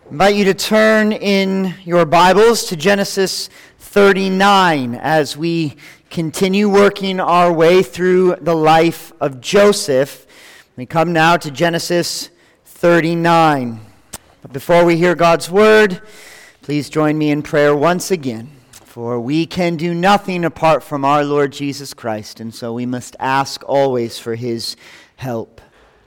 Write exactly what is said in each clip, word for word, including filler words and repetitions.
I invite you to turn in your Bibles to Genesis thirty-nine as we continue working our way through the life of Joseph. We come now to Genesis thirty-nine. But before we hear God's word, please join me in prayer once again. For we can do nothing apart from our Lord Jesus Christ, and so we must ask always for his help.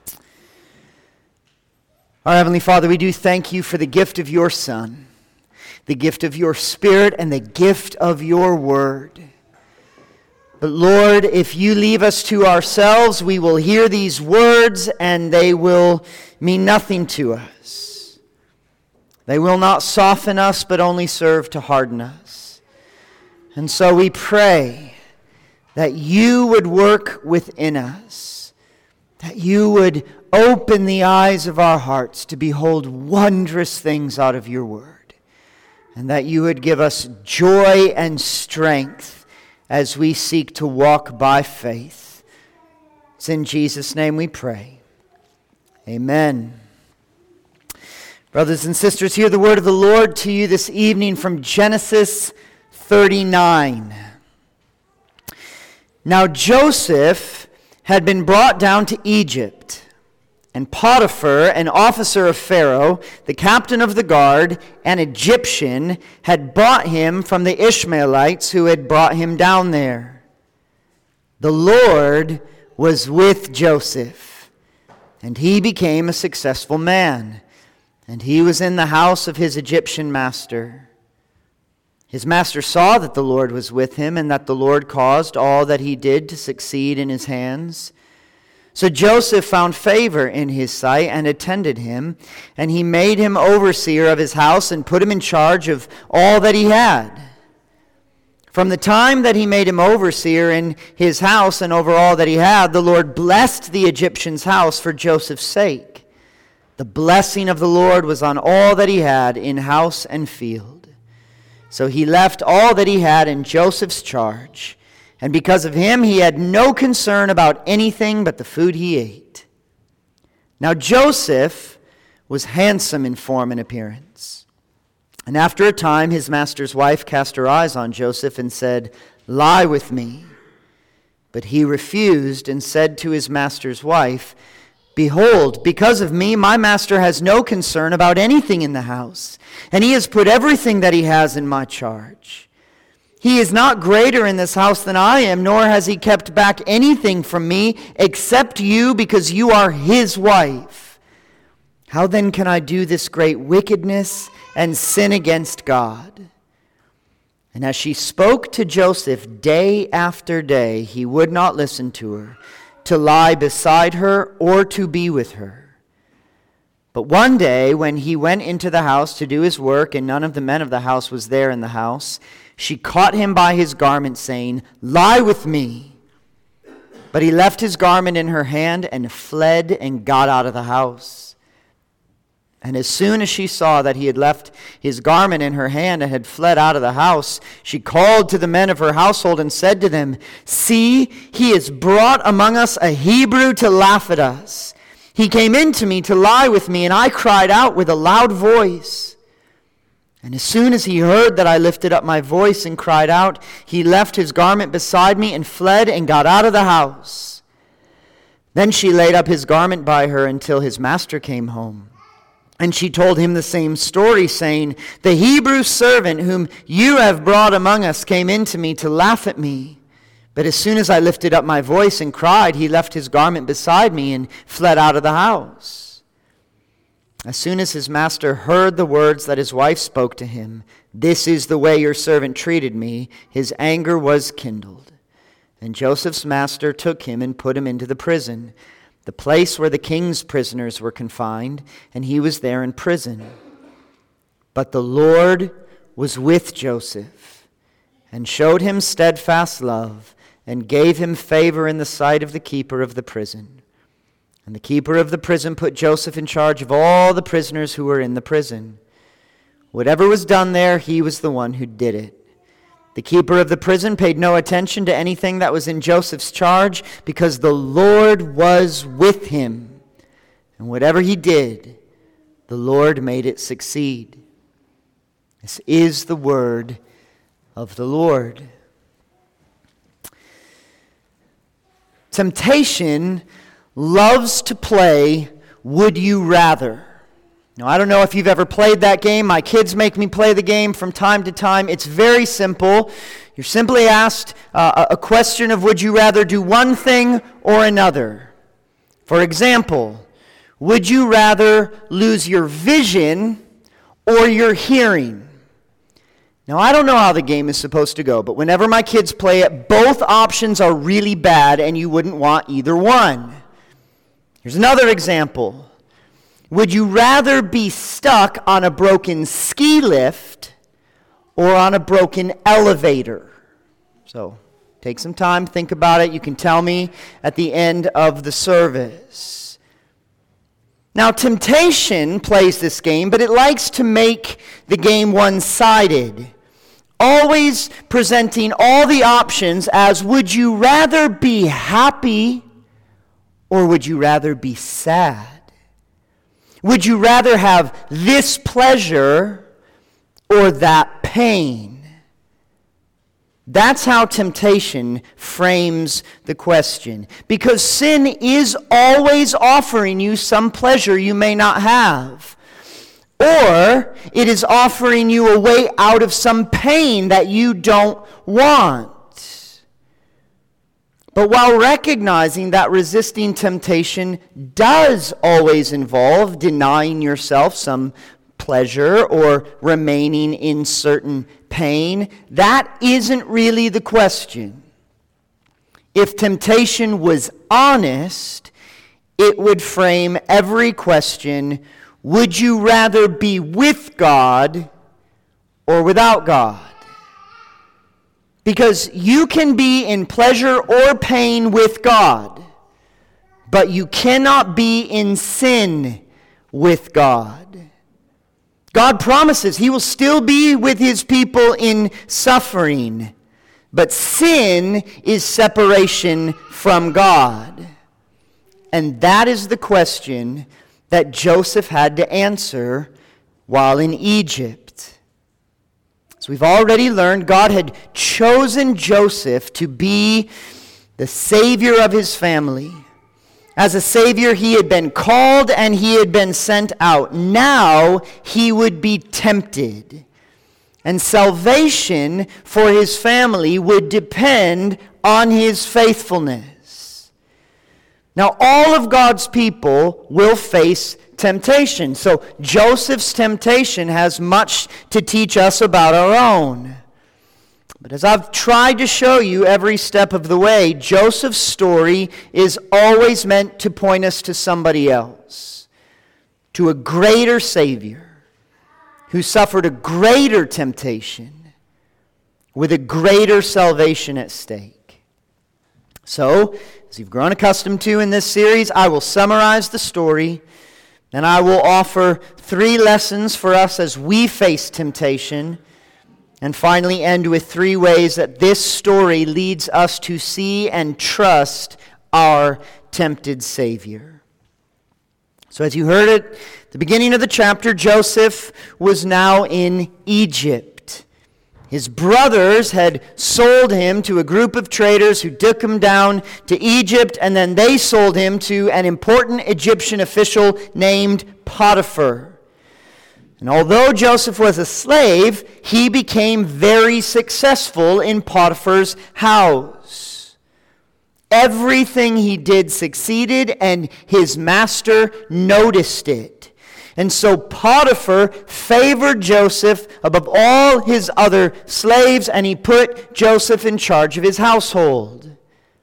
Our Heavenly Father, we do thank you for the gift of your Son, the gift of your Spirit, and the gift of your Word. But Lord, if you leave us to ourselves, we will hear these words and they will mean nothing to us. They will not soften us, but only serve to harden us. And so we pray that you would work within us, that you would open the eyes of our hearts to behold wondrous things out of your word, and that you would give us joy and strength as we seek to walk by faith. It's in Jesus' name we pray. Amen. Brothers and sisters, hear the word of the Lord to you this evening from Genesis thirty-nine. Now Joseph had been brought down to Egypt, and Potiphar, an officer of Pharaoh, the captain of the guard, an Egyptian, had bought him from the Ishmaelites who had brought him down there. The Lord was with Joseph, and he became a successful man, and he was in the house of his Egyptian master. His master saw that the Lord was with him, and that the Lord caused all that he did to succeed in his hands. So Joseph found favor in his sight and attended him, and he made him overseer of his house and put him in charge of all that he had. From the time that he made him overseer in his house and over all that he had, the Lord blessed the Egyptian's house for Joseph's sake. The blessing of the Lord was on all that he had in house and field. So he left all that he had in Joseph's charge, and because of him, he had no concern about anything but the food he ate. Now Joseph was handsome in form and appearance. And after a time, his master's wife cast her eyes on Joseph and said, "Lie with me." But he refused and said to his master's wife, "Behold, because of me, my master has no concern about anything in the house, and he has put everything that he has in my charge. He is not greater in this house than I am, nor has he kept back anything from me except you, because you are his wife. How then can I do this great wickedness and sin against God?" And as she spoke to Joseph day after day, he would not listen to her, to lie beside her or to be with her. But one day, when he went into the house to do his work, and none of the men of the house was there in the house, she caught him by his garment, saying, "Lie with me." But he left his garment in her hand and fled and got out of the house. And as soon as she saw that he had left his garment in her hand and had fled out of the house, she called to the men of her household and said to them, "See, he has brought among us a Hebrew to laugh at us. He came in to me to lie with me, and I cried out with a loud voice. And as soon as he heard that I lifted up my voice and cried out, he left his garment beside me and fled and got out of the house." Then she laid up his garment by her until his master came home. And she told him the same story, saying, "The Hebrew servant whom you have brought among us came in to me to laugh at me. But as soon as I lifted up my voice and cried, he left his garment beside me and fled out of the house." As soon as his master heard the words that his wife spoke to him, "This is the way your servant treated me," his anger was kindled. And Joseph's master took him and put him into the prison, the place where the king's prisoners were confined, and he was there in prison. But the Lord was with Joseph, and showed him steadfast love, and gave him favor in the sight of the keeper of the prison. And the keeper of the prison put Joseph in charge of all the prisoners who were in the prison. Whatever was done there, he was the one who did it. The keeper of the prison paid no attention to anything that was in Joseph's charge, because the Lord was with him. And whatever he did, the Lord made it succeed. This is the word of the Lord. Temptation loves to play Would You Rather. Now, I don't know if you've ever played that game. My kids make me play the game from time to time. It's very simple. You're simply asked uh, a question of would you rather do one thing or another. For example, would you rather lose your vision or your hearing? Now, I don't know how the game is supposed to go, but whenever my kids play it, both options are really bad, and you wouldn't want either one. Here's another example. Would you rather be stuck on a broken ski lift or on a broken elevator? So, take some time, think about it. You can tell me at the end of the service. Now, temptation plays this game, but it likes to make the game one-sided, always presenting all the options as would you rather be happy or would you rather be sad? Would you rather have this pleasure or that pain? That's how temptation frames the question. Because sin is always offering you some pleasure you may not have. Or it is offering you a way out of some pain that you don't want. But while recognizing that resisting temptation does always involve denying yourself some pleasure or remaining in certain pain, that isn't really the question. If temptation was honest, it would frame every question, would you rather be with God or without God? Because you can be in pleasure or pain with God, but you cannot be in sin with God. God promises He will still be with His people in suffering, but sin is separation from God. And that is the question that Joseph had to answer while in Egypt. As we've already learned, God had chosen Joseph to be the savior of his family. As a savior, he had been called and he had been sent out. Now he would be tempted. And salvation for his family would depend on his faithfulness. Now, all of God's people will face temptation. So Joseph's temptation has much to teach us about our own. But as I've tried to show you every step of the way, Joseph's story is always meant to point us to somebody else, to a greater Savior who suffered a greater temptation with a greater salvation at stake. So, as you've grown accustomed to in this series, I will summarize the story. And I will offer three lessons for us as we face temptation, and finally end with three ways that this story leads us to see and trust our tempted Savior. So as you heard at the beginning of the chapter, Joseph was now in Egypt. His brothers had sold him to a group of traders who took him down to Egypt, and then they sold him to an important Egyptian official named Potiphar. And although Joseph was a slave, he became very successful in Potiphar's house. Everything he did succeeded, and his master noticed it. And so Potiphar favored Joseph above all his other slaves, and he put Joseph in charge of his household.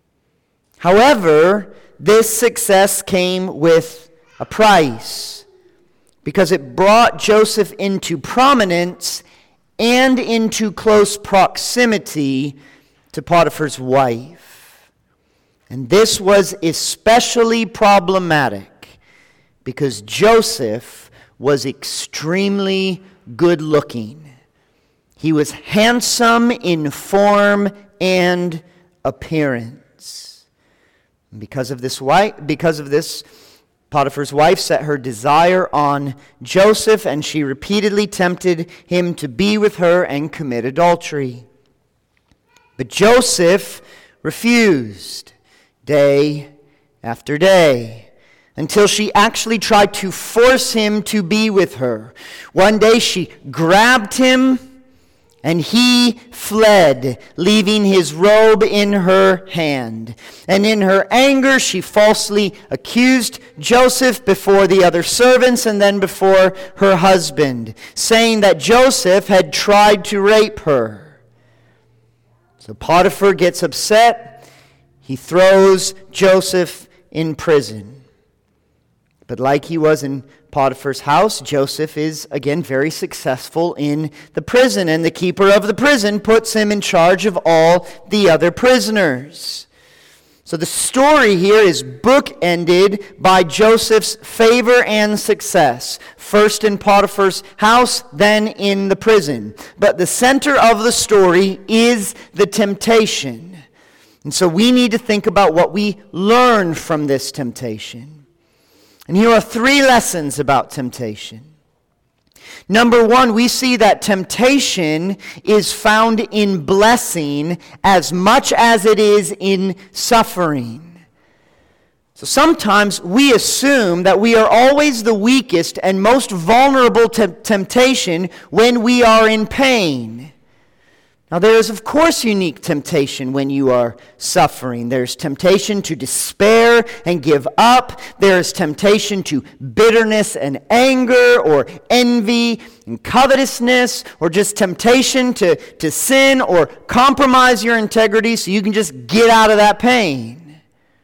However, this success came with a price, because it brought Joseph into prominence and into close proximity to Potiphar's wife. And this was especially problematic because Joseph was extremely good-looking. He was handsome in form and appearance. And because of this, wife, because of this, Potiphar's wife set her desire on Joseph, and she repeatedly tempted him to be with her and commit adultery. But Joseph refused day after day, until she actually tried to force him to be with her. One day she grabbed him, and he fled, leaving his robe in her hand. And in her anger, she falsely accused Joseph before the other servants and then before her husband, saying that Joseph had tried to rape her. So Potiphar gets upset. He throws Joseph in prison. But like he was in Potiphar's house, Joseph is again very successful in the prison, and the keeper of the prison puts him in charge of all the other prisoners. So the story here is bookended by Joseph's favor and success. First in Potiphar's house, then in the prison. But the center of the story is the temptation. And so we need to think about what we learn from this temptation. And here are three lessons about temptation. Number one, we see that temptation is found in blessing as much as it is in suffering. So sometimes we assume that we are always the weakest and most vulnerable to temptation when we are in pain. Now, there is, of course, unique temptation when you are suffering. There's temptation to despair and give up. There is temptation to bitterness and anger, or envy and covetousness, or just temptation to, to sin or compromise your integrity so you can just get out of that pain.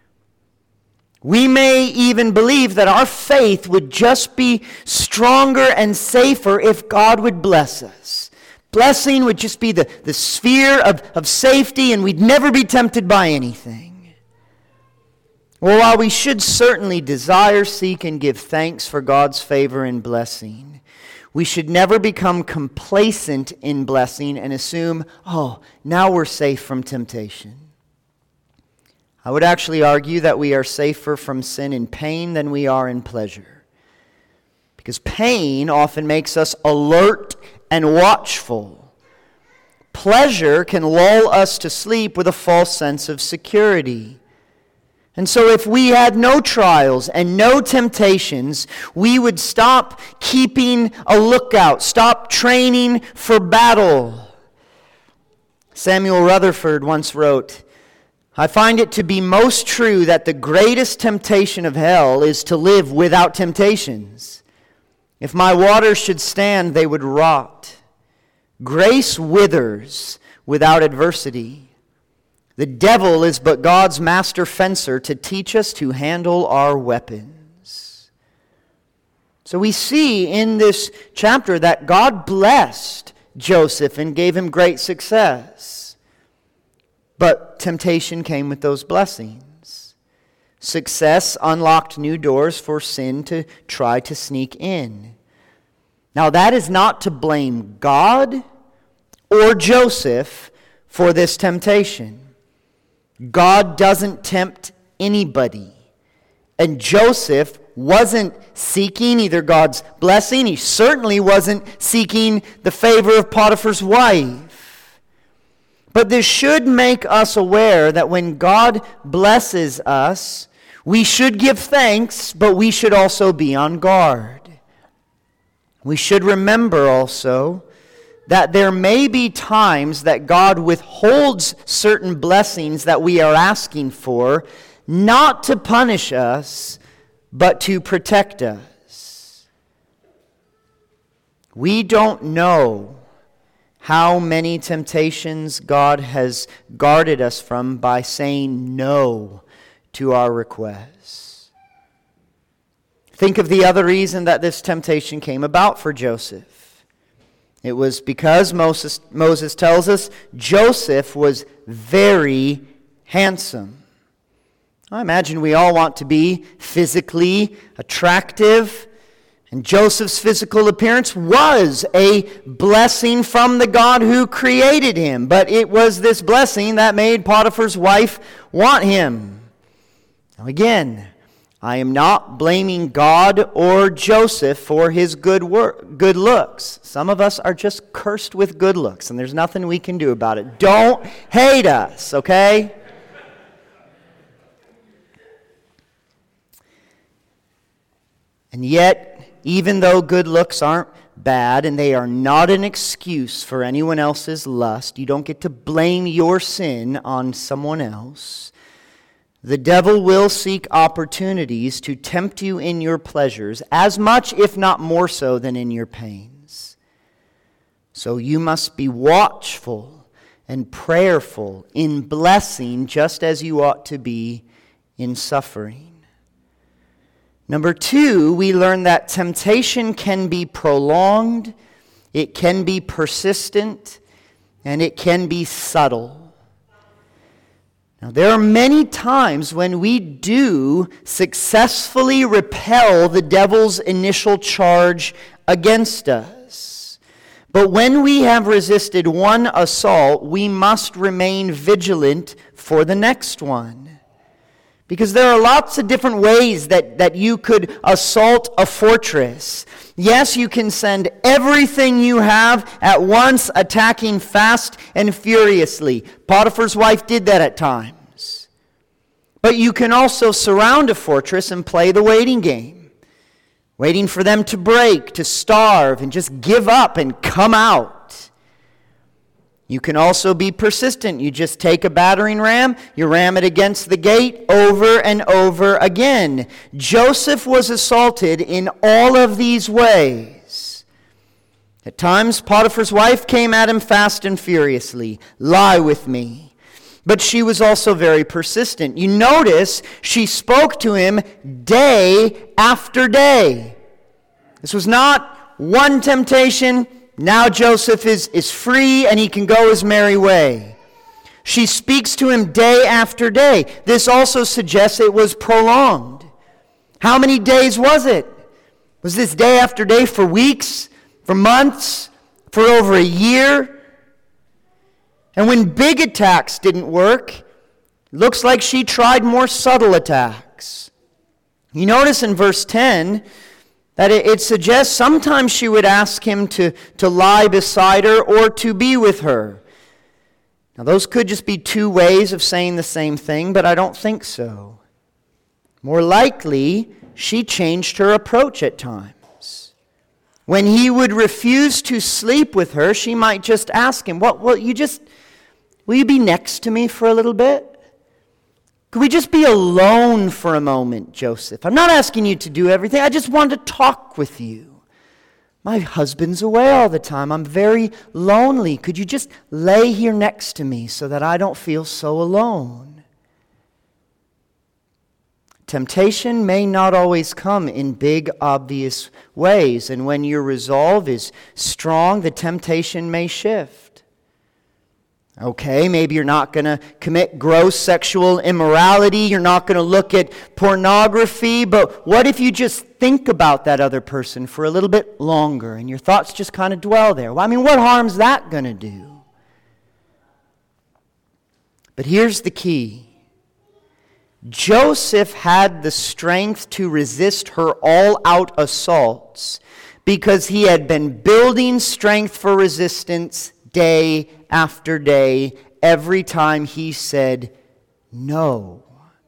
We may even believe that our faith would just be stronger and safer if God would bless us. Blessing would just be the, the sphere of, of safety, and we'd never be tempted by anything. Well, while we should certainly desire, seek, and give thanks for God's favor and blessing, we should never become complacent in blessing and assume, oh, now we're safe from temptation. I would actually argue that we are safer from sin in pain than we are in pleasure. Because pain often makes us alert and watchful. Pleasure can lull us to sleep with a false sense of security. And so if we had no trials and no temptations, we would stop keeping a lookout, stop training for battle. Samuel Rutherford once wrote, "I find it to be most true that the greatest temptation of hell is to live without temptations. If my waters should stand, they would rot. Grace withers without adversity. The devil is but God's master fencer to teach us to handle our weapons." So we see in this chapter that God blessed Joseph and gave him great success. But temptation came with those blessings. Success unlocked new doors for sin to try to sneak in. Now, that is not to blame God or Joseph for this temptation. God doesn't tempt anybody. And Joseph wasn't seeking either God's blessing. He certainly wasn't seeking the favor of Potiphar's wife. But this should make us aware that when God blesses us, we should give thanks, but we should also be on guard. We should remember also that there may be times that God withholds certain blessings that we are asking for, not to punish us, but to protect us. We don't know how many temptations God has guarded us from by saying no to our requests. Think of the other reason that this temptation came about for Joseph. It was because Moses, Moses tells us Joseph was very handsome. I imagine we all want to be physically attractive, and Joseph's physical appearance was a blessing from the God who created him. But it was this blessing that made Potiphar's wife want him. Now again, I am not blaming God or Joseph for his good work, good looks. Some of us are just cursed with good looks, and there's nothing we can do about it. Don't hate us, okay? And yet, even though good looks aren't bad and they are not an excuse for anyone else's lust, you don't get to blame your sin on someone else. The devil will seek opportunities to tempt you in your pleasures as much, if not more so, than in your pains. So you must be watchful and prayerful in blessing just as you ought to be in suffering. Number two, we learn that temptation can be prolonged, it can be persistent, and it can be subtle. Now, there are many times when we do successfully repel the devil's initial charge against us. But when we have resisted one assault, we must remain vigilant for the next one. Because there are lots of different ways that, that you could assault a fortress. Yes, you can send everything you have at once, attacking fast and furiously. Potiphar's wife did that at times. But you can also surround a fortress and play the waiting game. Waiting for them to break, to starve, and just give up and come out. You can also be persistent. You just take a battering ram, you ram it against the gate over and over again. Joseph was assaulted in all of these ways. At times, Potiphar's wife came at him fast and furiously. Lie with me. But she was also very persistent. You notice she spoke to him day after day. This was not one temptation. Now Joseph is, is free and he can go his merry way. She speaks to him day after day. This also suggests it was prolonged. How many days was it? Was this day after day for weeks, for months, for over a year? And when big attacks didn't work, it looks like she tried more subtle attacks. You notice in verse ten that it, it suggests sometimes she would ask him to, to lie beside her or to be with her. Now those could just be two ways of saying the same thing, but I don't think so. More likely, she changed her approach at times. When he would refuse to sleep with her, she might just ask him, "What? Well, you just will you be next to me for a little bit? Could we just be alone for a moment, Joseph? I'm not asking you to do everything. I just want to talk with you. My husband's away all the time. I'm very lonely. Could you just lay here next to me so that I don't feel so alone?" Temptation may not always come in big, obvious ways. And when your resolve is strong, the temptation may shift. Okay, maybe you're not going to commit gross sexual immorality. You're not going to look at pornography. But what if you just think about that other person for a little bit longer and your thoughts just kind of dwell there? Well, I mean, what harm's that going to do? But here's the key. Joseph had the strength to resist her all-out assaults because he had been building strength for resistance day after day, every time he said no.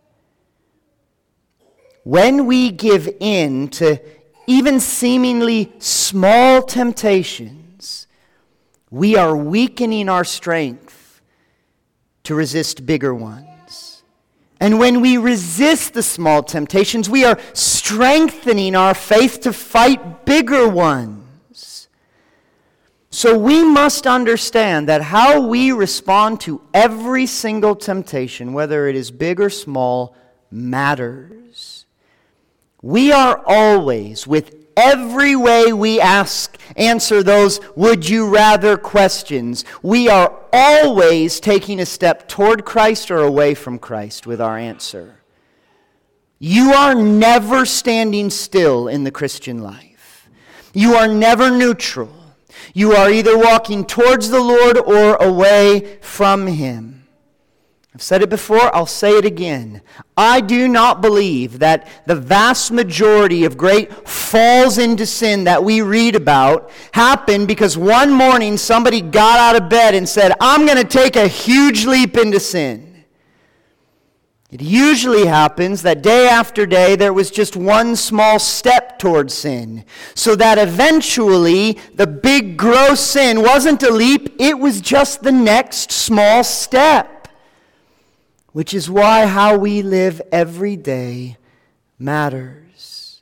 When we give in to even seemingly small temptations, we are weakening our strength to resist bigger ones. And when we resist the small temptations, we are strengthening our faith to fight bigger ones. So we must understand that how we respond to every single temptation, whether it is big or small, matters. We are always, with every way we ask, answer those would you rather questions, we are always taking a step toward Christ or away from Christ with our answer. You are never standing still in the Christian life. You are never neutral. You are either walking towards the Lord or away from Him. I've said it before, I'll say it again. I do not believe that the vast majority of great falls into sin that we read about happened because one morning somebody got out of bed and said, I'm going to take a huge leap into sin. It usually happens that day after day there was just one small step towards sin, so that eventually the big gross sin wasn't a leap, it was just the next small step. Which is why how we live every day matters.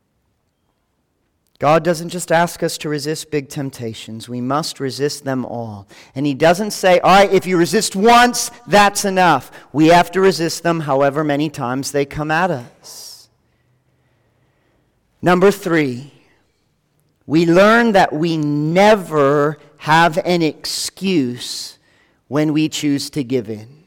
God doesn't just ask us to resist big temptations. We must resist them all. And He doesn't say, all right, if you resist once, that's enough. We have to resist them however many times they come at us. Number three, we learn that we never have an excuse when we choose to give in.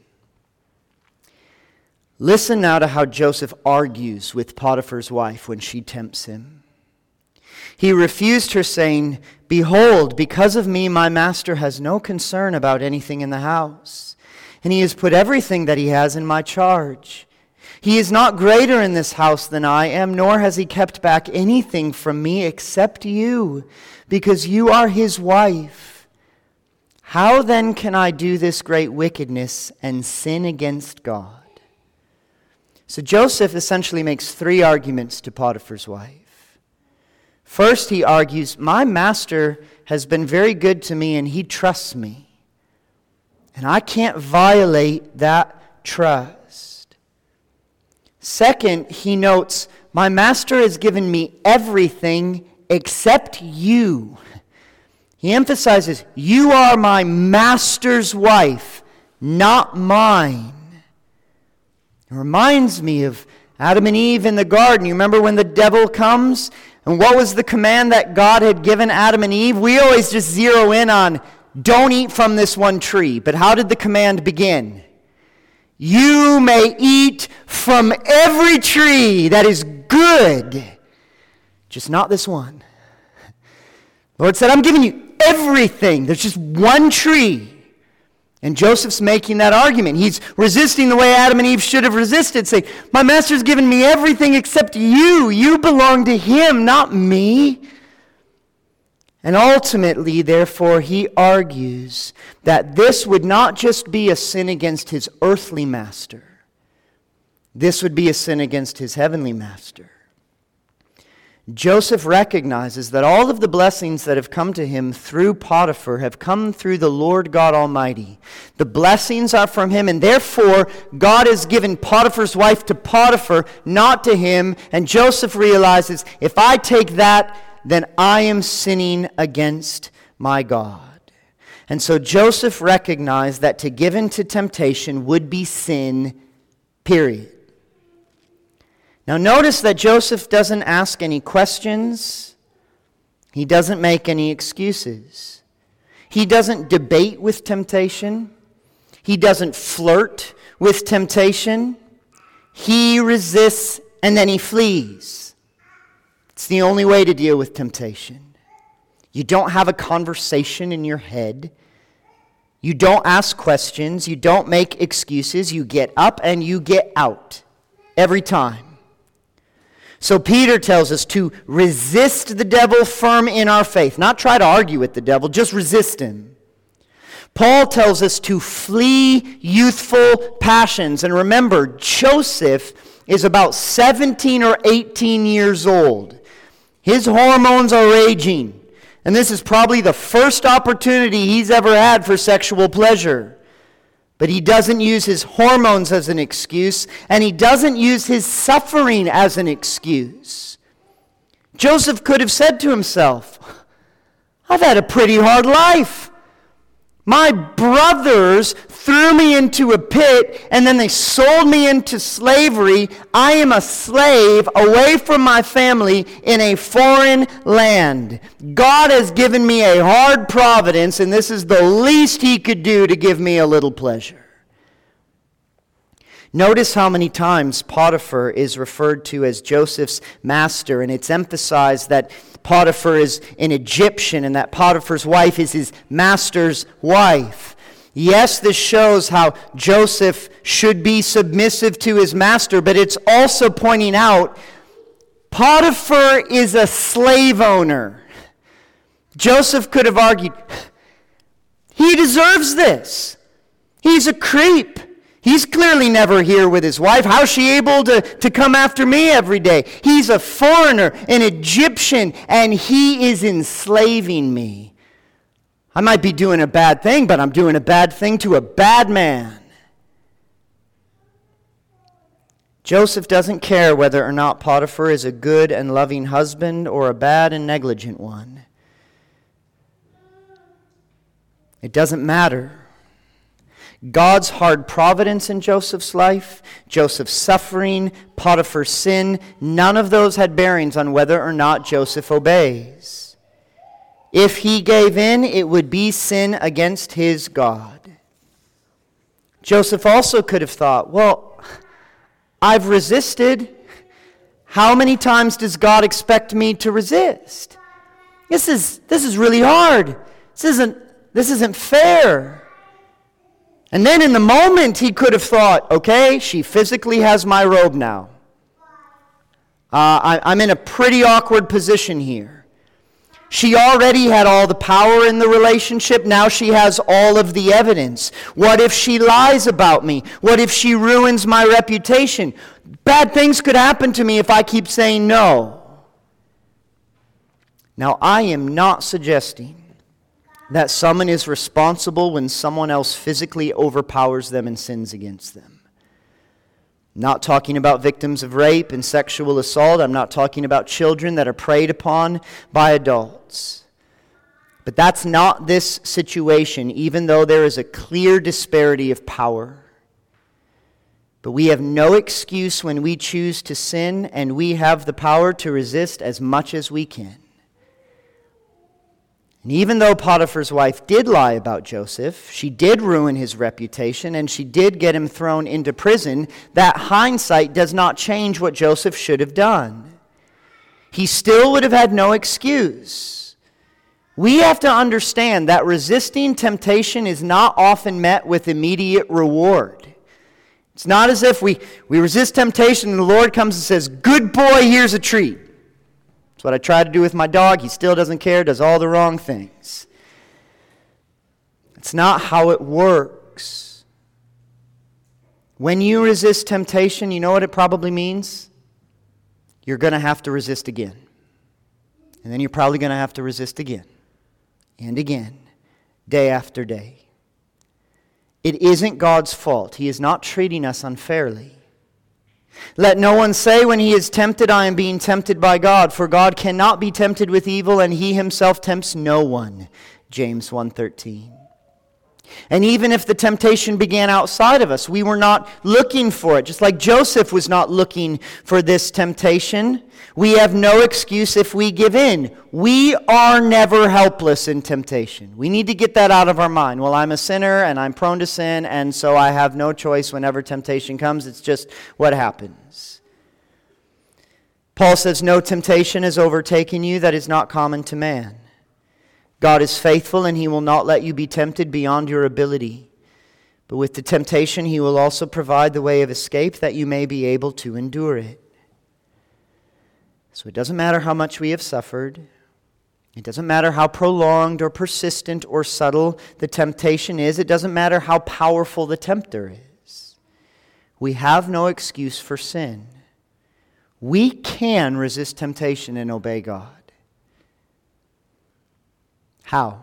Listen now to how Joseph argues with Potiphar's wife when she tempts him. He refused her, saying, Behold, because of me my master has no concern about anything in the house, and he has put everything that he has in my charge. He is not greater in this house than I am, nor has he kept back anything from me except you, because you are his wife. How then can I do this great wickedness and sin against God? So Joseph essentially makes three arguments to Potiphar's wife. First, he argues, my master has been very good to me and he trusts me. And I can't violate that trust. Second, he notes, my master has given me everything except you. He emphasizes, you are my master's wife, not mine. It reminds me of Adam and Eve in the garden. You remember when the devil comes? And what was the command that God had given Adam and Eve? We always just zero in on, don't eat from this one tree. But how did the command begin? You may eat from every tree that is good, just not this one. The Lord said, I'm giving you everything. There's just one tree. And Joseph's making that argument. He's resisting the way Adam and Eve should have resisted, saying, my master's given me everything except you. You belong to him, not me. And ultimately, therefore, he argues that this would not just be a sin against his earthly master. This would be a sin against his heavenly master. Joseph recognizes that all of the blessings that have come to him through Potiphar have come through the Lord God Almighty. The blessings are from him, and therefore God has given Potiphar's wife to Potiphar, not to him. And Joseph realizes, if I take that, then I am sinning against my God. And so Joseph recognized that to give in to temptation would be sin, period. Now notice that Joseph doesn't ask any questions. He doesn't make any excuses. He doesn't debate with temptation. He doesn't flirt with temptation. He resists and then he flees. It's the only way to deal with temptation. You don't have a conversation in your head. You don't ask questions. You don't make excuses. You get up and you get out every time. So Peter tells us to resist the devil firm in our faith. Not try to argue with the devil, just resist him. Paul tells us to flee youthful passions. And remember, Joseph is about seventeen or eighteen years old. His hormones are raging. And this is probably the first opportunity he's ever had for sexual pleasure. But he doesn't use his hormones as an excuse, and he doesn't use his suffering as an excuse. Joseph could have said to himself, I've had a pretty hard life. My brothers threw me into a pit, and then they sold me into slavery. I am a slave away from my family in a foreign land. God has given me a hard providence, and this is the least he could do to give me a little pleasure. Notice how many times Potiphar is referred to as Joseph's master, and it's emphasized that Potiphar is an Egyptian and that Potiphar's wife is his master's wife. Yes, this shows how Joseph should be submissive to his master, but it's also pointing out Potiphar is a slave owner. Joseph could have argued, he deserves this. He's a creep. He's clearly never here with his wife. How's she able to, to come after me every day? He's a foreigner, an Egyptian, and he is enslaving me. I might be doing a bad thing, but I'm doing a bad thing to a bad man. Joseph doesn't care whether or not Potiphar is a good and loving husband or a bad and negligent one. It doesn't matter. God's hard providence in Joseph's life, Joseph's suffering, Potiphar's sin, none of those had bearings on whether or not Joseph obeys. If he gave in, it would be sin against his God. Joseph also could have thought, well, I've resisted. How many times does God expect me to resist? This is this is really hard. This isn't this isn't fair. And then in the moment he could have thought, okay, she physically has my robe now. Uh, I, I'm in a pretty awkward position here. She already had all the power in the relationship. Now she has all of the evidence. What if she lies about me? What if she ruins my reputation? Bad things could happen to me if I keep saying no. Now, I am not suggesting that someone is responsible when someone else physically overpowers them and sins against them. I'm not talking about victims of rape and sexual assault. I'm not talking about children that are preyed upon by adults. But that's not this situation, even though there is a clear disparity of power. But we have no excuse when we choose to sin, and we have the power to resist as much as we can. And even though Potiphar's wife did lie about Joseph, she did ruin his reputation, and she did get him thrown into prison, that hindsight does not change what Joseph should have done. He still would have had no excuse. We have to understand that resisting temptation is not often met with immediate reward. It's not as if we, we resist temptation and the Lord comes and says, good boy, here's a treat. That's what I try to do with my dog. He still doesn't care, does all the wrong things. It's not how it works. When you resist temptation, you know what it probably means? You're going to have to resist again. And then you're probably going to have to resist again. And again. Day after day. It isn't God's fault. He is not treating us unfairly. Let no one say when he is tempted, I am being tempted by God, for God cannot be tempted with evil, and he himself tempts no one. James one thirteen. And even if the temptation began outside of us, we were not looking for it. Just like Joseph was not looking for this temptation, we have no excuse if we give in. We are never helpless in temptation. We need to get that out of our mind. Well, I'm a sinner and I'm prone to sin, and so I have no choice whenever temptation comes. It's just what happens. Paul says, no temptation has overtaken you that is not common to man. God is faithful, and he will not let you be tempted beyond your ability. But with the temptation, he will also provide the way of escape that you may be able to endure it. So it doesn't matter how much we have suffered. It doesn't matter how prolonged or persistent or subtle the temptation is. It doesn't matter how powerful the tempter is. We have no excuse for sin. We can resist temptation and obey God. How?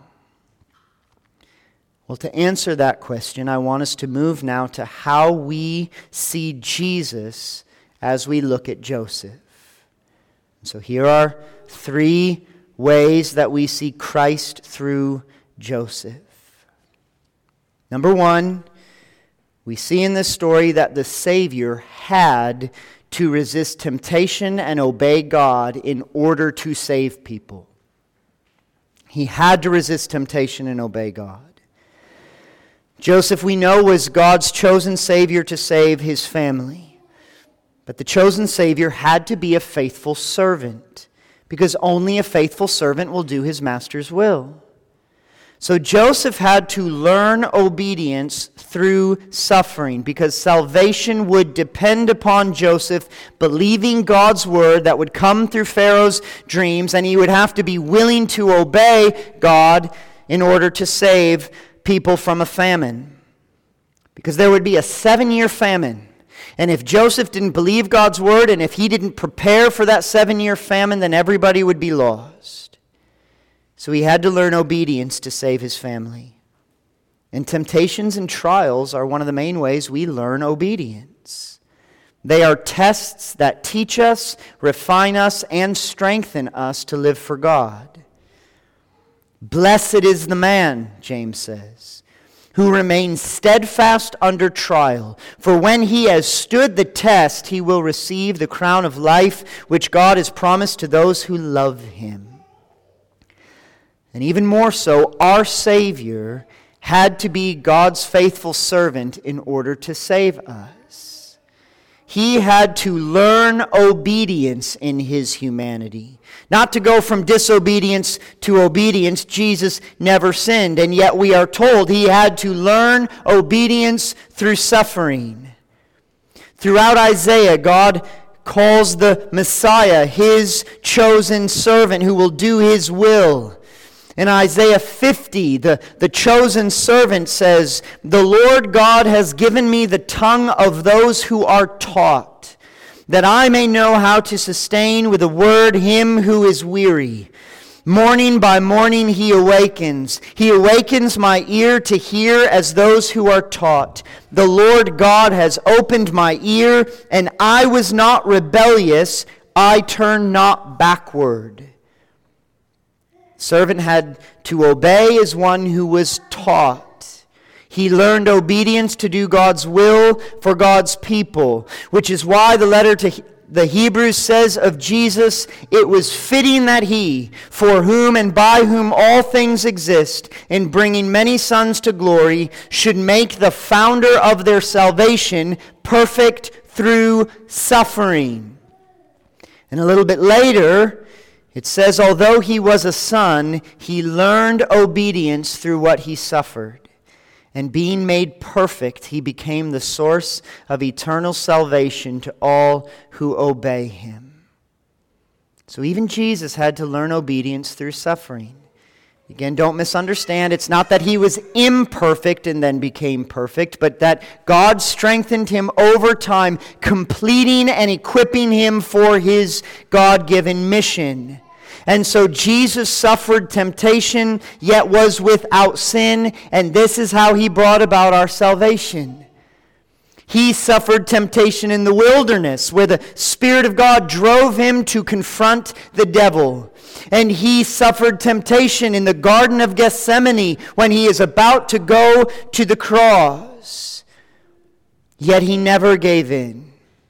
Well, to answer that question, I want us to move now to how we see Jesus as we look at Joseph. So here are three ways that we see Christ through Joseph. Number one, we see in this story that the Savior had to resist temptation and obey God in order to save people. He had to resist temptation and obey God. Joseph, we know, was God's chosen Savior to save his family. But the chosen Savior had to be a faithful servant, because only a faithful servant will do his master's will. So Joseph had to learn obedience through suffering because salvation would depend upon Joseph believing God's word that would come through Pharaoh's dreams, and he would have to be willing to obey God in order to save people from a famine. Because there would be a seven-year famine. And if Joseph didn't believe God's word, and if he didn't prepare for that seven-year famine, then everybody would be lost. So he had to learn obedience to save his family. And temptations and trials are one of the main ways we learn obedience. They are tests that teach us, refine us, and strengthen us to live for God. Blessed is the man, James says, who remains steadfast under trial. For when he has stood the test, he will receive the crown of life which God has promised to those who love him. And even more so, our Savior had to be God's faithful servant in order to save us. He had to learn obedience in his humanity. Not to go from disobedience to obedience. Jesus never sinned, and yet we are told he had to learn obedience through suffering. Throughout Isaiah, God calls the Messiah his chosen servant who will do his will. In Isaiah fifty, the, the chosen servant says, "The Lord God has given me the tongue of those who are taught, that I may know how to sustain with a word him who is weary. Morning by morning he awakens. He awakens my ear to hear as those who are taught. The Lord God has opened my ear, and I was not rebellious. I turned not backward." Servant had to obey as one who was taught. He learned obedience to do God's will for God's people, which is why the letter to the Hebrews says of Jesus, "It was fitting that he, for whom and by whom all things exist, in bringing many sons to glory, should make the founder of their salvation perfect through suffering." And a little bit later, it says, although he was a son, he learned obedience through what he suffered. And being made perfect, he became the source of eternal salvation to all who obey him. So even Jesus had to learn obedience through suffering. Again, don't misunderstand. It's not that he was imperfect and then became perfect, but that God strengthened him over time, completing and equipping him for his God-given mission. And so Jesus suffered temptation, yet was without sin, and this is how he brought about our salvation. He suffered temptation in the wilderness, where the Spirit of God drove him to confront the devil. And he suffered temptation in the Garden of Gethsemane, when he is about to go to the cross. Yet he never gave in.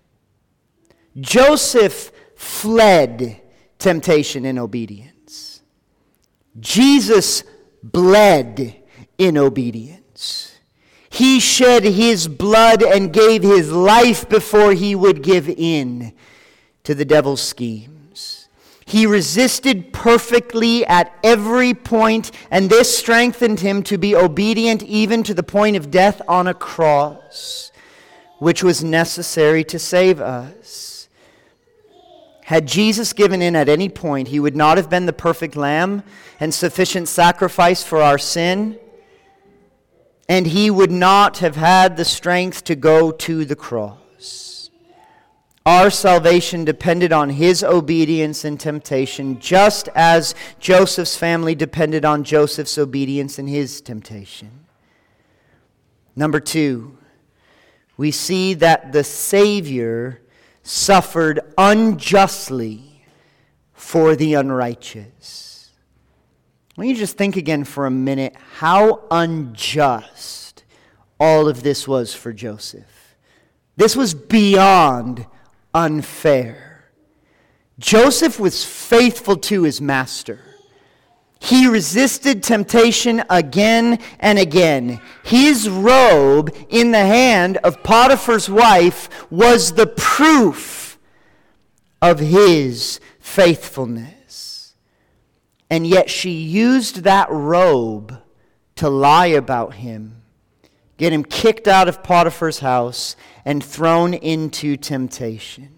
Joseph fled temptation in obedience. Jesus bled in obedience. He shed his blood and gave his life before he would give in to the devil's schemes. He resisted perfectly at every point, and this strengthened him to be obedient even to the point of death on a cross, which was necessary to save us. Had Jesus given in at any point, he would not have been the perfect lamb and sufficient sacrifice for our sin, and he would not have had the strength to go to the cross. Our salvation depended on his obedience in temptation, just as Joseph's family depended on Joseph's obedience in his temptation. Number two, we see that the Savior suffered unjustly for the unrighteous. I want you to just think again for a minute how unjust all of this was for Joseph. This was beyond unfair. Joseph was faithful to his master. He resisted temptation again and again. His robe in the hand of Potiphar's wife was the proof of his faithfulness. And yet she used that robe to lie about him, get him kicked out of Potiphar's house, and thrown into temptation.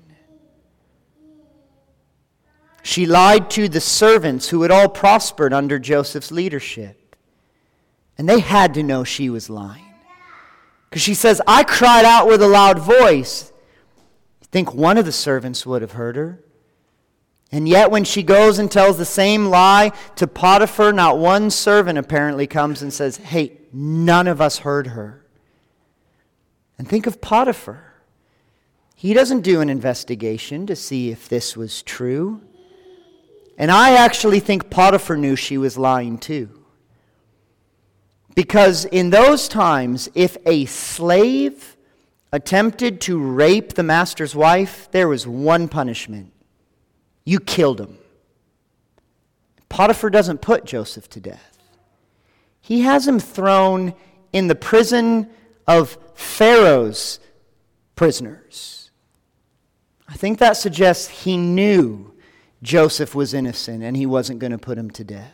She lied to the servants who had all prospered under Joseph's leadership. And they had to know she was lying. Because she says, I cried out with a loud voice. You think one of the servants would have heard her? And yet when she goes and tells the same lie to Potiphar, not one servant apparently comes and says, hey, none of us heard her. And think of Potiphar. He doesn't do an investigation to see if this was true. And I actually think Potiphar knew she was lying too. Because in those times, if a slave attempted to rape the master's wife, there was one punishment. You killed him. Potiphar doesn't put Joseph to death. He has him thrown in the prison of Pharaoh's prisoners. I think that suggests he knew Joseph was innocent and he wasn't going to put him to death.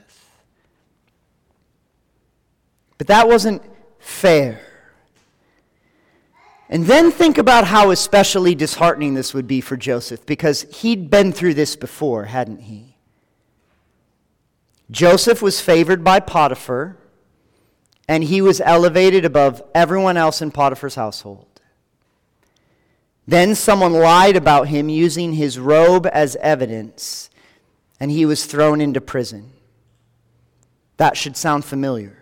But that wasn't fair. And then think about how especially disheartening this would be for Joseph, because he'd been through this before, hadn't he? Joseph was favored by Potiphar, and he was elevated above everyone else in Potiphar's household. Then someone lied about him using his robe as evidence, and he was thrown into prison. That should sound familiar.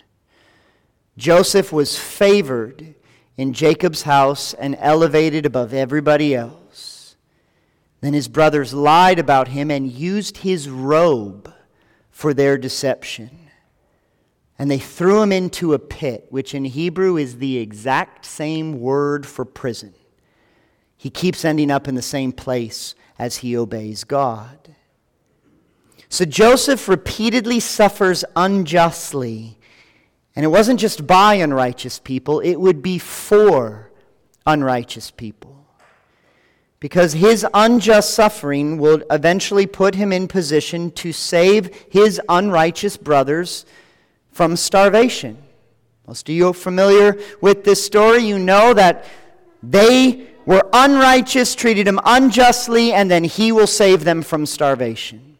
Joseph was favored in Jacob's house and elevated above everybody else. Then his brothers lied about him and used his robe for their deception. And they threw him into a pit, which in Hebrew is the exact same word for prison. He keeps ending up in the same place as he obeys God. So Joseph repeatedly suffers unjustly. And it wasn't just by unrighteous people, it would be for unrighteous people. Because his unjust suffering will eventually put him in position to save his unrighteous brothers from starvation. Most of you are familiar with this story. You know that they were unrighteous, treated him unjustly, and then he will save them from starvation.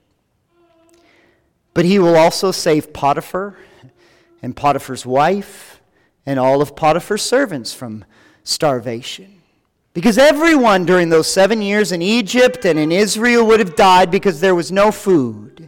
But he will also save Potiphar and Potiphar's wife, and all of Potiphar's servants from starvation. Because everyone during those seven years in Egypt and in Israel would have died because there was no food.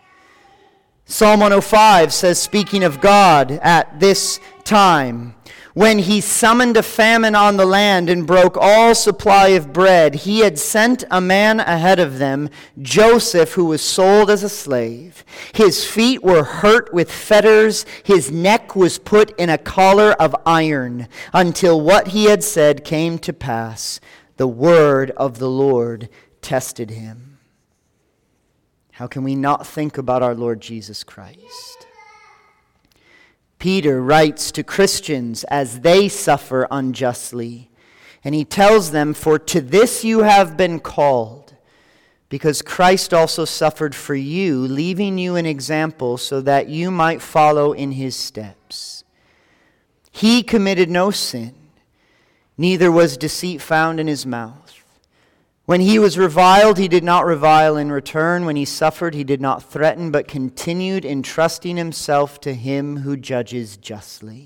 Psalm one oh five says, speaking of God at this time, when he summoned a famine on the land and broke all supply of bread, he had sent a man ahead of them, Joseph, who was sold as a slave. His feet were hurt with fetters, his neck was put in a collar of iron, until what he had said came to pass. The word of the Lord tested him. How can we not think about our Lord Jesus Christ? Peter writes to Christians as they suffer unjustly, and he tells them, for to this you have been called, because Christ also suffered for you, leaving you an example so that you might follow in his steps. He committed no sin, neither was deceit found in his mouth. When he was reviled, he did not revile in return. When he suffered, he did not threaten, but continued entrusting himself to him who judges justly.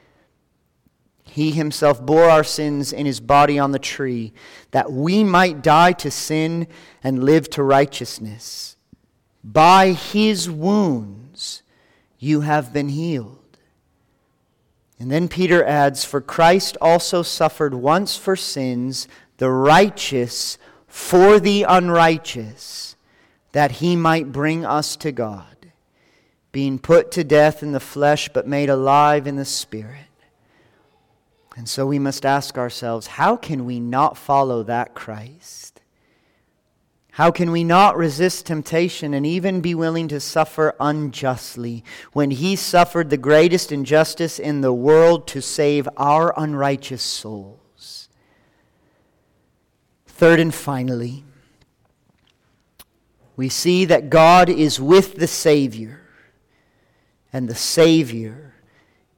He himself bore our sins in his body on the tree, that we might die to sin and live to righteousness. By his wounds you have been healed. And then Peter adds, for Christ also suffered once for sins, the righteous for the unrighteous, that he might bring us to God, being put to death in the flesh, but made alive in the Spirit. And so we must ask ourselves, how can we not follow that Christ? How can we not resist temptation and even be willing to suffer unjustly when he suffered the greatest injustice in the world to save our unrighteous souls? Third and finally, we see that God is with the Savior, and the Savior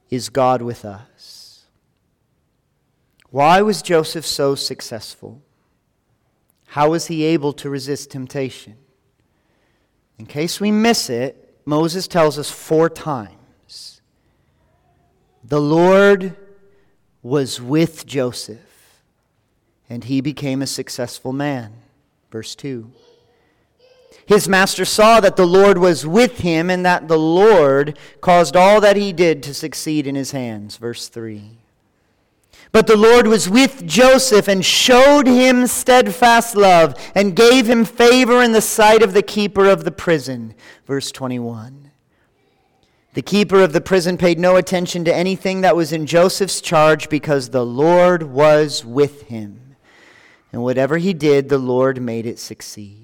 is God with us. Why was Joseph so successful? How was he able to resist temptation? In case we miss it, Moses tells us four times. The Lord was with Joseph, and he became a successful man. Verse two. His master saw that the Lord was with him, and that the Lord caused all that he did to succeed in his hands. Verse three. But the Lord was with Joseph and showed him steadfast love and gave him favor in the sight of the keeper of the prison. Verse twenty-one. The keeper of the prison paid no attention to anything that was in Joseph's charge because the Lord was with him. And whatever he did, the Lord made it succeed.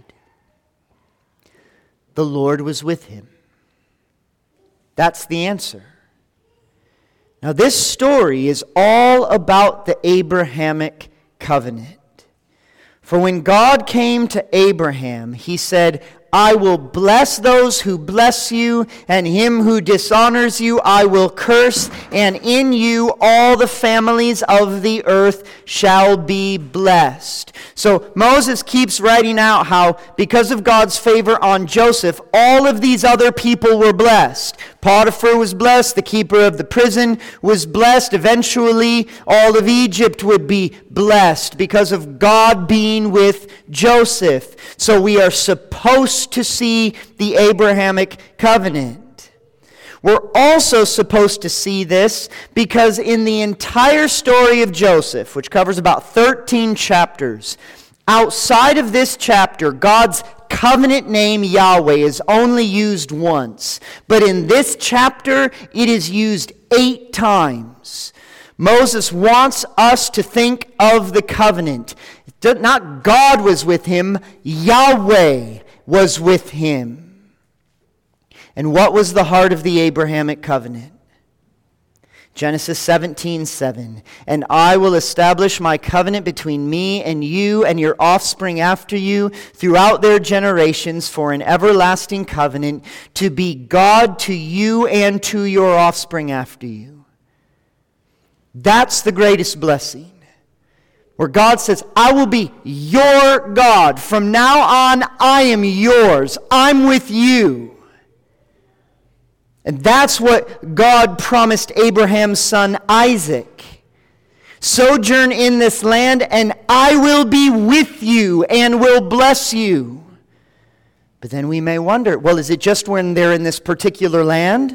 The Lord was with him. That's the answer. Now, this story is all about the Abrahamic covenant. For when God came to Abraham, he said, I will bless those who bless you, and him who dishonors you I will curse, and in you all the families of the earth shall be blessed. So Moses keeps writing out how, because of God's favor on Joseph, all of these other people were blessed. Potiphar was blessed, the keeper of the prison was blessed. Eventually, all of Egypt would be blessed because of God being with Joseph. So we are supposed to see the Abrahamic covenant. We're also supposed to see this because in the entire story of Joseph, which covers about thirteen chapters, outside of this chapter, God's covenant name Yahweh is only used once. But in this chapter, it is used eight times. Moses wants us to think of the covenant. Not God was with him, Yahweh was with him. And what was the heart of the Abrahamic covenant? Genesis seventeen seven. And I will establish my covenant between me and you and your offspring after you throughout their generations for an everlasting covenant to be God to you and to your offspring after you. That's the greatest blessing. Where God says, I will be your God. From now on, I am yours. I'm with you. And that's what God promised Abraham's son Isaac. Sojourn in this land, and I will be with you and will bless you. But then we may wonder, well, is it just when they're in this particular land?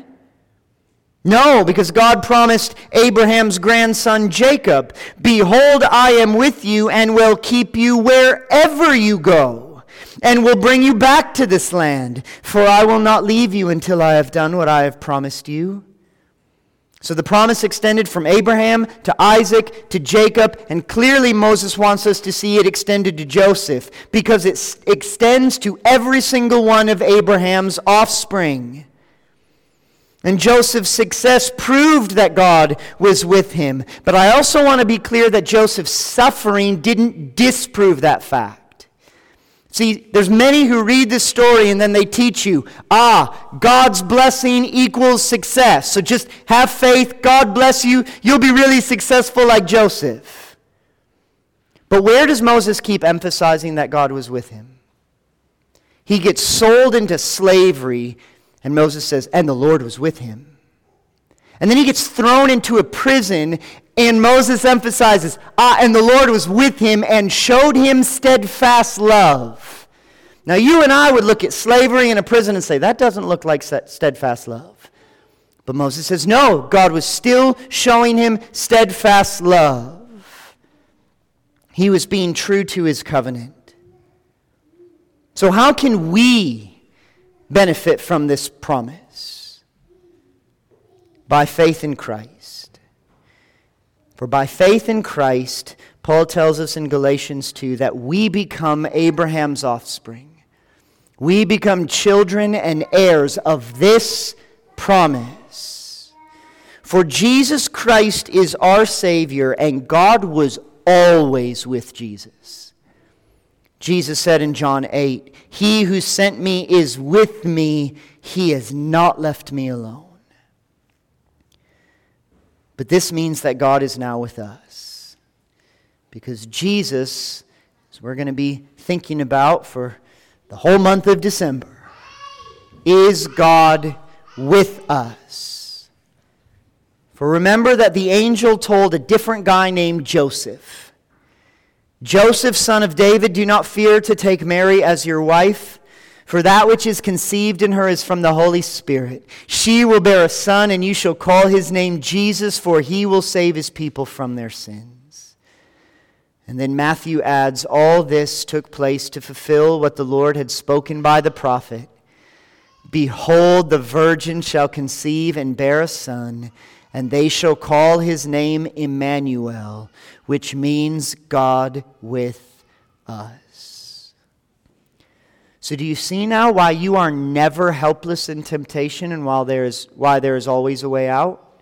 No, because God promised Abraham's grandson Jacob, behold, I am with you and will keep you wherever you go, and will bring you back to this land, for I will not leave you until I have done what I have promised you. So the promise extended from Abraham to Isaac to Jacob, and clearly Moses wants us to see it extended to Joseph, because it extends to every single one of Abraham's offspring. And Joseph's success proved that God was with him. But I also want to be clear that Joseph's suffering didn't disprove that fact. See, there's many who read this story and then they teach you, ah, God's blessing equals success. So just have faith, God bless you, you'll be really successful like Joseph. But where does Moses keep emphasizing that God was with him? He gets sold into slavery. And Moses says, and the Lord was with him. And then he gets thrown into a prison, and Moses emphasizes, ah, and the Lord was with him and showed him steadfast love. Now you and I would look at slavery in a prison and say, that doesn't look like steadfast love. But Moses says, no, God was still showing him steadfast love. He was being true to his covenant. So how can we benefit from this promise? By faith in Christ. For by faith in Christ, Paul tells us in Galatians two that we become Abraham's offspring. We become children and heirs of this promise. For Jesus Christ is our Savior, and God was always with Jesus. Jesus said in John eight, he who sent me is with me. He has not left me alone. But this means that God is now with us. Because Jesus, as we're going to be thinking about for the whole month of December, is God with us. For remember that the angel told a different guy named Joseph, Joseph, son of David, do not fear to take Mary as your wife, for that which is conceived in her is from the Holy Spirit. She will bear a son, and you shall call his name Jesus, for he will save his people from their sins. And then Matthew adds, all this took place to fulfill what the Lord had spoken by the prophet. Behold, the virgin shall conceive and bear a son, and they shall call his name Emmanuel, which means God with us. So do you see now why you are never helpless in temptation and while there is, why there is always a way out?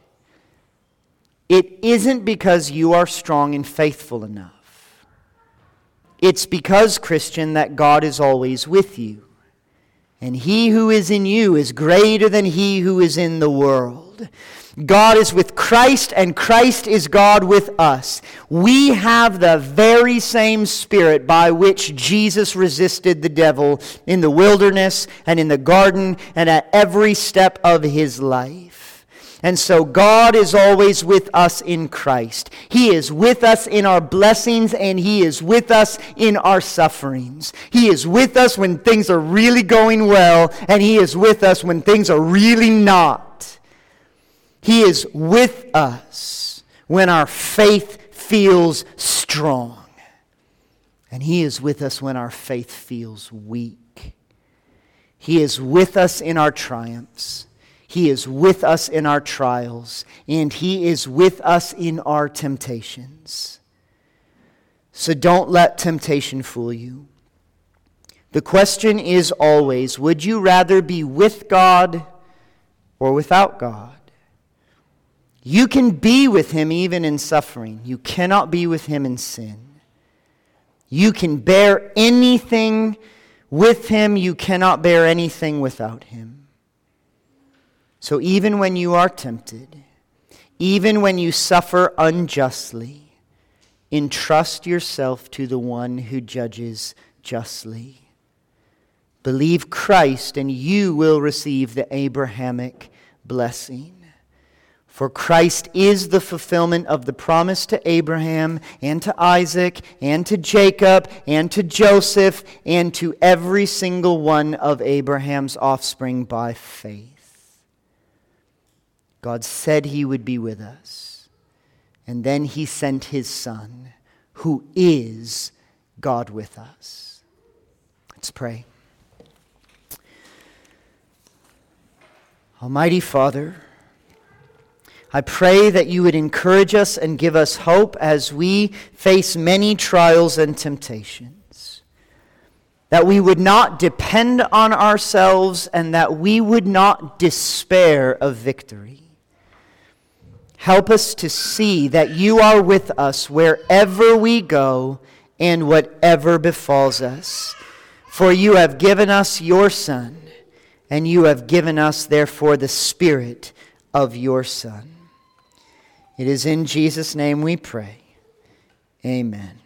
It isn't because you are strong and faithful enough. It's because, Christian, that God is always with you. And he who is in you is greater than he who is in the world. God is with Christ, and Christ is God with us. We have the very same Spirit by which Jesus resisted the devil in the wilderness and in the garden and at every step of his life. And so God is always with us in Christ. He is with us in our blessings, and he is with us in our sufferings. He is with us when things are really going well, and he is with us when things are really not. He is with us when our faith feels strong. And he is with us when our faith feels weak. He is with us in our triumphs. He is with us in our trials. And he is with us in our temptations. So don't let temptation fool you. The question is always, would you rather be with God or without God? You can be with him even in suffering. You cannot be with him in sin. You can bear anything with him. You cannot bear anything without him. So even when you are tempted, even when you suffer unjustly, entrust yourself to the one who judges justly. Believe Christ, and you will receive the Abrahamic blessing. For Christ is the fulfillment of the promise to Abraham and to Isaac and to Jacob and to Joseph and to every single one of Abraham's offspring by faith. God said he would be with us. And then he sent his Son, who is God with us. Let's pray. Almighty Father, I pray that you would encourage us and give us hope as we face many trials and temptations. That we would not depend on ourselves and that we would not despair of victory. Help us to see that you are with us wherever we go and whatever befalls us. For you have given us your Son, and you have given us, therefore, the Spirit of your Son. It is in Jesus' name we pray. Amen.